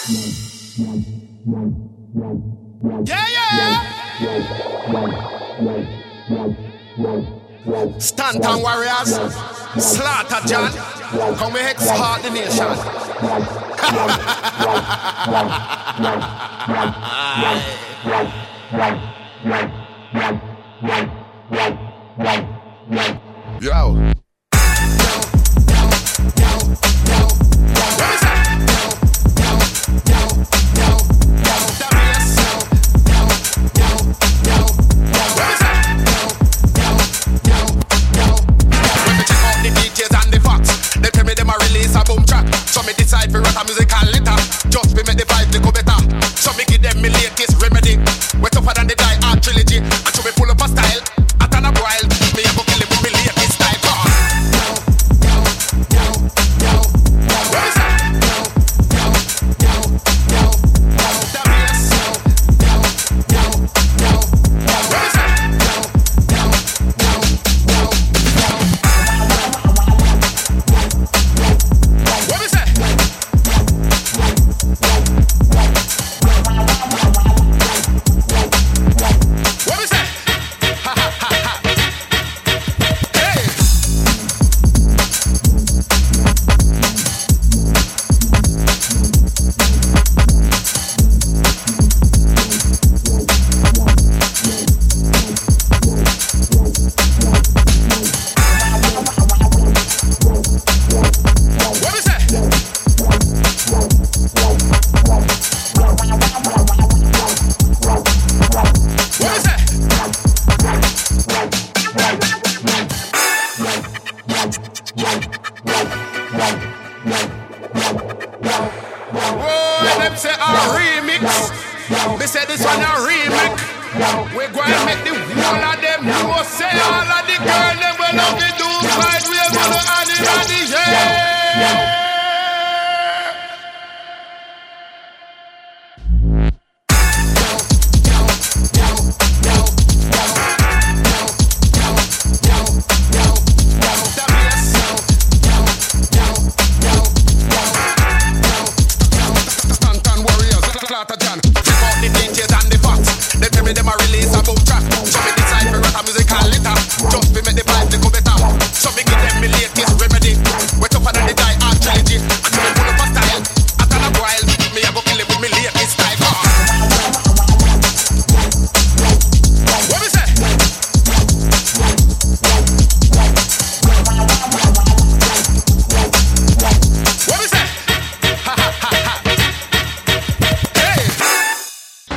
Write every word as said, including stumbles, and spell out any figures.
Yeah, yeah. Stanton Warriors, Slaughter John, come we heart the nation. Yo. So me decide for write a musical letter. Just be make the vibe to go better. So me give them me latest remedy. Way tougher than the Die Hard trilogy. And so me pull up a style. At an up wild. Me a go kill it with me latest style. Where is that? Where is that? Them a release a boom track. So me decide for rock a musical litter. Just be make the vibe